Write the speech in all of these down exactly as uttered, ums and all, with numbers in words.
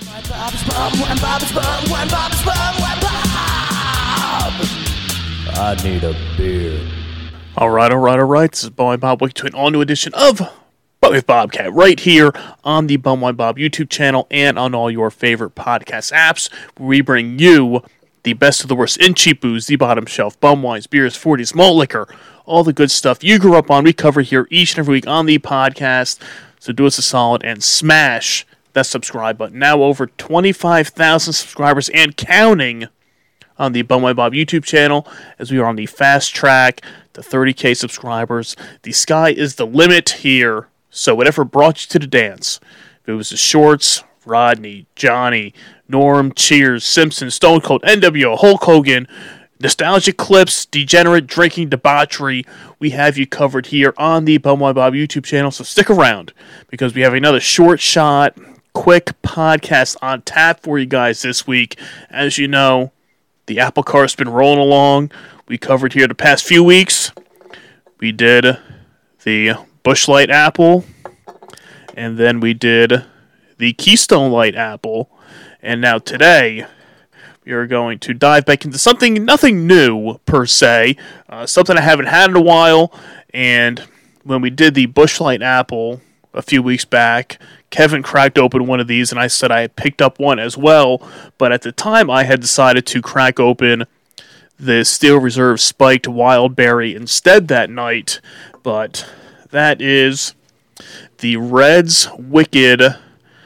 I need a beer. All right, all right, all right. This is Bumwine Bob. Welcome to an all-new edition of But with Bobcat right here on the Bumwine Bob YouTube channel and on all your favorite podcast apps, where we bring you the best of the worst in cheap booze, the bottom shelf, bum wines, beers, forties, malt liquor, all the good stuff you grew up on. We cover here each and every week on the podcast. So do us a solid and smash that subscribe button. Now over twenty-five thousand subscribers and counting on the Bumwine Bob YouTube channel, as we are on the fast track to thirty K subscribers. The sky is the limit here, so whatever brought you to the dance, if it was the Shorts, Rodney, Johnny, Norm, Cheers, Simpson, Stone Cold, N W O, Hulk Hogan, nostalgic clips, degenerate drinking debauchery, we have you covered here on the Bumwine Bob YouTube channel, so stick around, because we have another short shot, quick podcast on tap for you guys this week. As you know, the apple cart's been rolling along. We covered here the past few weeks. We did the Busch Light apple, and then we did the Keystone Light apple, and now today we are going to dive back into something, nothing new per se, uh, something I haven't had in a while. And when we did the Busch Light apple a few weeks back, Kevin cracked open one of these, and I said I had picked up one as well, but at the time I had decided to crack open the Steel Reserve Spiked Wild Berry instead that night. But that is the Red's Wicked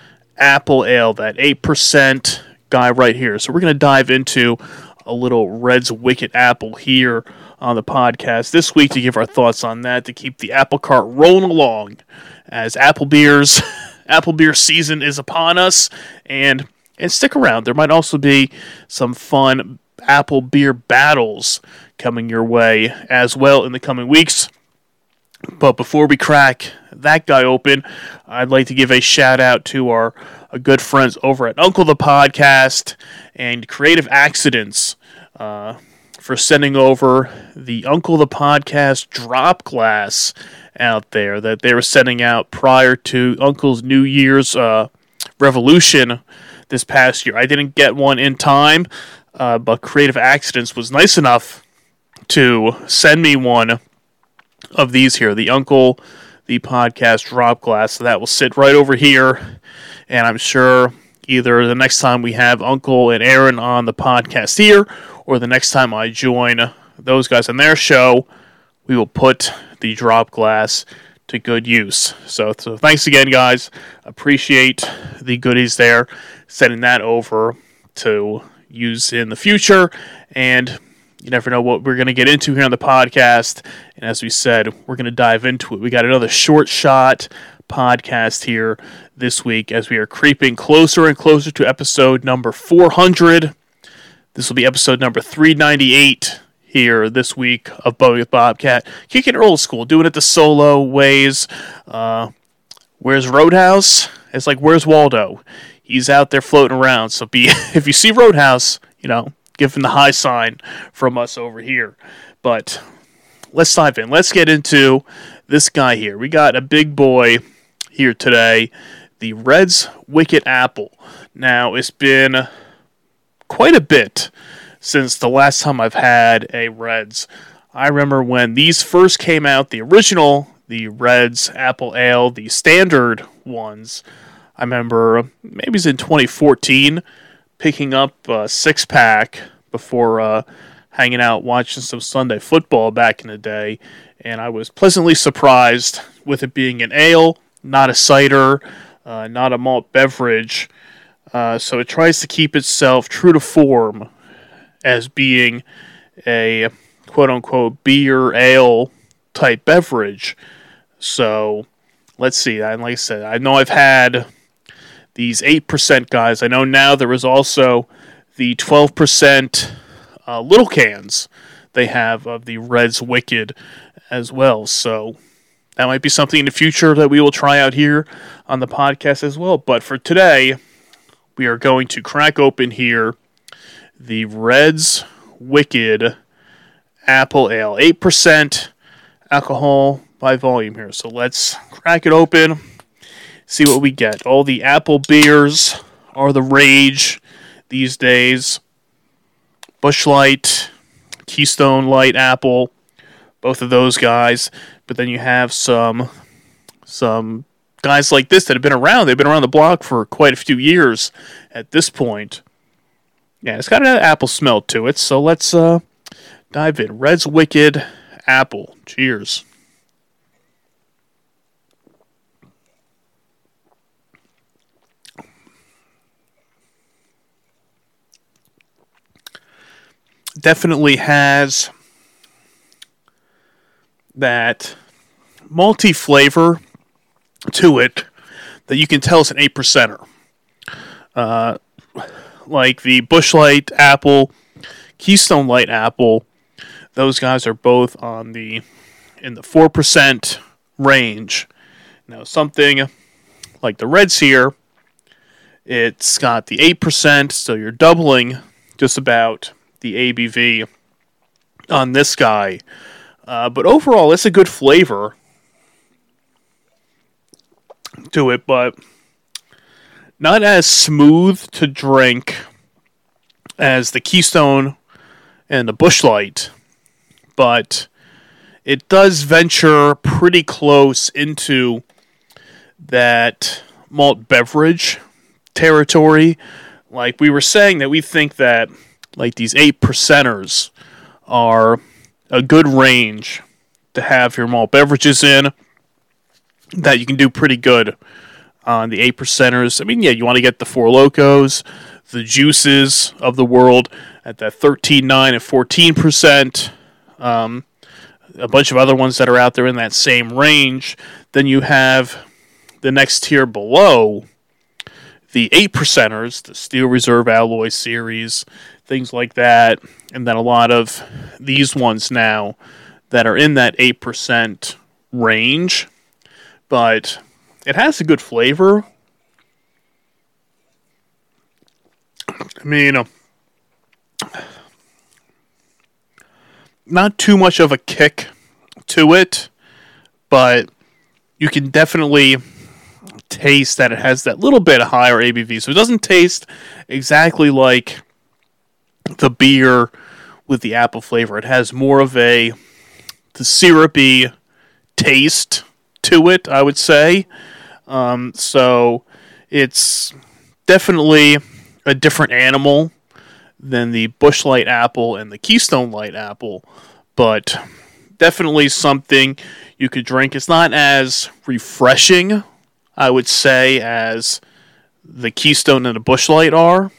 Apple Ale, that eight percent guy right here. So we're going to dive into a little Red's Wicked Apple here on the podcast this week to give our thoughts on that, to keep the apple cart rolling along as apple beers, apple beer season is upon us. And, and stick around. There might also be some fun apple beer battles coming your way as well in the coming weeks. But before we crack that guy open, I'd like to give a shout out to our, our good friends over at Uncle the Podcast and Creative Accidents uh, for sending over the Uncle the Podcast drop glass out there that they were sending out prior to Uncle's New Year's uh, revolution this past year. I didn't get one in time, uh, but Creative Accidents was nice enough to send me one of these here, the Uncle the Podcast drop glass. So that will sit right over here, and I'm sure either the next time we have Uncle and Aaron on the podcast here, or the next time I join those guys on their show, we will put the drop glass to good use. So, so thanks again, guys. Appreciate the goodies there. Sending that over to use in the future, and you never know what we're going to get into here on the podcast. And as we said, we're going to dive into it. We got another short shot podcast here this week as we are creeping closer and closer to episode number four hundred. This will be episode number three ninety-eight here this week of Bowie with Bobcat. Kicking it old school, doing it the solo ways. Uh, where's Roadhouse? It's like, where's Waldo? He's out there floating around. So be if you see Roadhouse, you know, give him the high sign from us over here. But let's dive in. Let's get into this guy here. We got a big boy here today, the Red's Wicked Apple. Now, it's been quite a bit since the last time I've had a Red's. I remember when these first came out, the original, the Red's Apple Ale, the standard ones. I remember maybe it was in twenty fourteen, picking up a six-pack before uh, hanging out watching some Sunday football back in the day, and I was pleasantly surprised with it being an ale, not a cider, uh, not a malt beverage. Uh, so it tries to keep itself true to form as being a quote-unquote beer ale type beverage. So let's see. And like I said, I know I've had these eight percent guys. I know now there is also the twelve percent uh, little cans they have of the Red's Wicked as well. So that might be something in the future that we will try out here on the podcast as well. But for today, we are going to crack open here the Red's Wicked Apple Ale. eight percent alcohol by volume here. So let's crack it open, see what we get. All the apple beers are the rage these days. Busch Light, Keystone Light Apple, both of those guys. But then you have some some guys like this that have been around. They've been around the block for quite a few years at this point. Yeah, it's got an apple smell to it. So let's uh, dive in. Red's Wicked Apple. Cheers. Definitely has that malty flavor to it that you can tell is an eight percenter. Uh, like the Busch Light Apple, Keystone Light Apple, those guys are both on the in the four percent range. Now something like the Reds here, it's got the eight percent, so you're doubling just about the A B V on this guy. Uh, but overall, it's a good flavor to it, but not as smooth to drink as the Keystone and the Busch Light. But it does venture pretty close into that malt beverage territory. Like we were saying that we think that like these eight percenters are a good range to have your malt beverages in, that you can do pretty good on the eight percenters. I mean, yeah, you want to get the Four Locos, the Juices of the world at that thirteen, nine, and fourteen percent. Um, a bunch of other ones that are out there in that same range. Then you have the next tier below, the eight percenters, the Steel Reserve Alloy Series, things like that, and then a lot of these ones now that are in that eight percent range, but it has a good flavor. I mean, uh, not too much of a kick to it, but you can definitely taste that it has that little bit higher A B V, so it doesn't taste exactly like the beer with the apple flavor. It has more of a the syrupy taste to it, I would say. Um, so it's definitely a different animal than the Busch Light Apple and the Keystone Light Apple, but definitely something you could drink. It's not as refreshing, I would say, as the Keystone and the Busch Light are.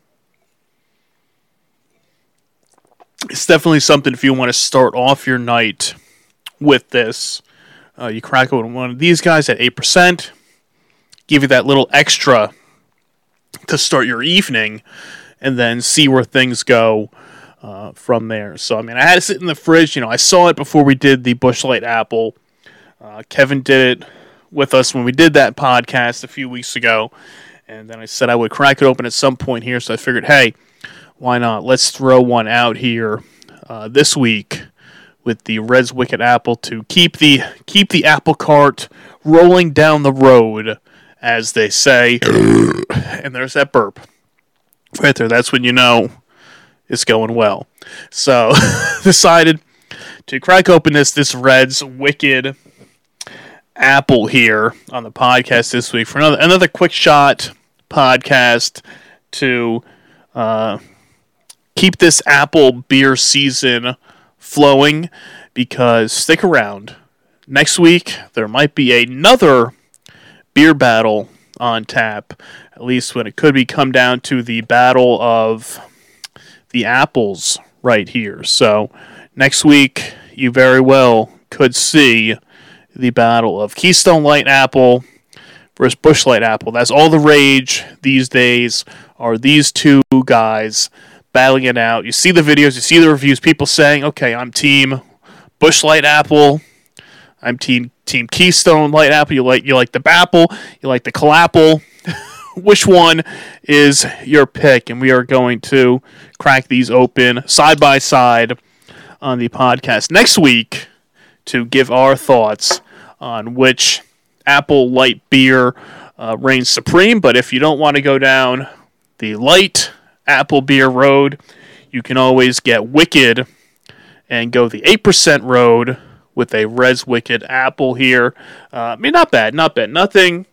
It's definitely something if you want to start off your night with this. Uh, you crack open one of these guys at eight percent. Give you that little extra to start your evening. And then see where things go uh, from there. So, I mean, I had to sit in the fridge. You know, I saw it before we did the Busch Light Apple. Uh, Kevin did it with us when we did that podcast a few weeks ago. And then I said I would crack it open at some point here. So I figured, hey, why not? Let's throw one out here uh, this week with the Red's Wicked Apple to keep the keep the apple cart rolling down the road, as they say. And there's that burp right there. That's when you know it's going well. So decided to crack open this this Red's Wicked Apple here on the podcast this week for another another quick shot podcast to uh, keep this apple beer season flowing, because stick around. Next week, there might be another beer battle on tap, at least when it could be come down to the battle of the apples right here. So next week, you very well could see the battle of Keystone Light Apple versus Busch Light Apple. That's all the rage these days, are these two guys battling it out. You see the videos, you see the reviews, people saying, okay, I'm team Busch Light Apple, I'm team team Keystone Light Apple, you like you like the Bapple, you like the Calapple. Which one is your pick? And we are going to crack these open side by side on the podcast next week to give our thoughts on which apple light beer uh, reigns supreme. But if you don't want to go down the light apple beer road, you can always get Wicked and go the eight percent road with a Res Wicked apple here. Uh, I mean, not bad, not bad. Nothing.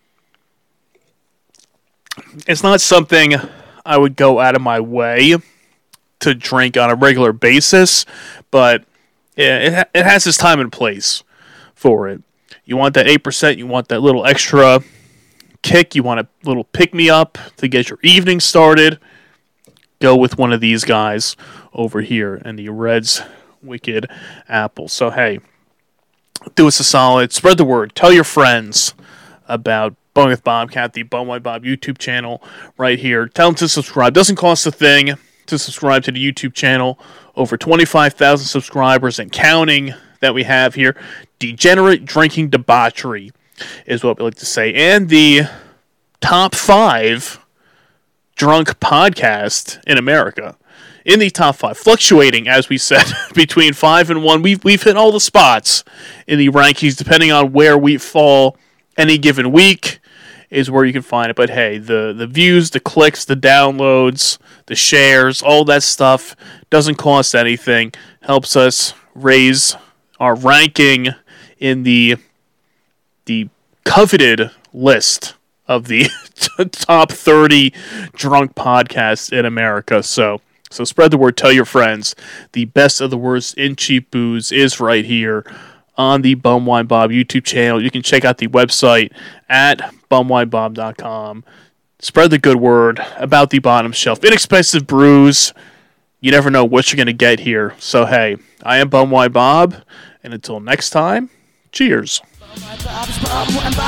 It's not something I would go out of my way to drink on a regular basis, but it, it has its time and place for it. You want that eight percent, you want that little extra kick, you want a little pick-me-up to get your evening started, go with one of these guys over here and the Res Wicked apple. So, hey, do us a solid. Spread the word. Tell your friends about Bowling with Bobcat, the Bumwine Bob YouTube channel right here. Tell them to subscribe. Doesn't cost a thing to subscribe to the YouTube channel. Over twenty-five thousand subscribers and counting that we have here. Degenerate Drinking Debauchery is what we like to say. And the top five drunk podcast in America. In the top five. Fluctuating, as we said, between five and one. We've, we've hit all the spots in the rankings, depending on where we fall any given week is where you can find it. But hey, the, the views, the clicks, the downloads, the shares, all that stuff doesn't cost anything. Helps us raise our ranking in the the coveted list of the top thirty drunk podcasts in America. So so spread the word, tell your friends. The best of the worst in cheap booze is right here on the Bumwine Bob YouTube channel. You can check out the website at bumwine bob dot com. Spread the good word about the bottom shelf. Inexpensive brews. You never know what you're going to get here. So, hey, I am Bumwine Bob, and until next time, cheers.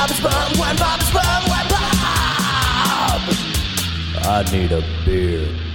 I need a beer.